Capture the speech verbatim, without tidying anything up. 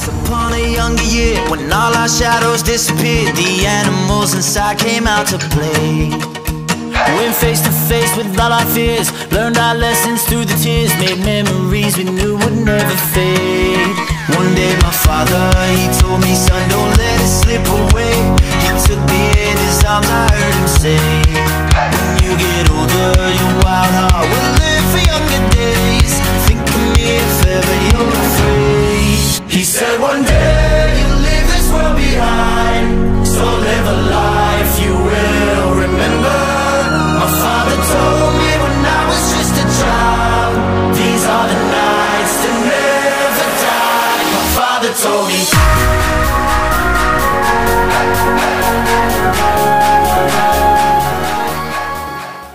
Upon a younger year, when all our shadows disappeared, the animals inside came out to play. Went face to face with all our fears, learned our lessons through the tears, made memories we knew would never fade. One day my father, he told me, son, don't let it slip away. He took me in his arms, I heard him say, when you get older, your wild heart will live for younger days.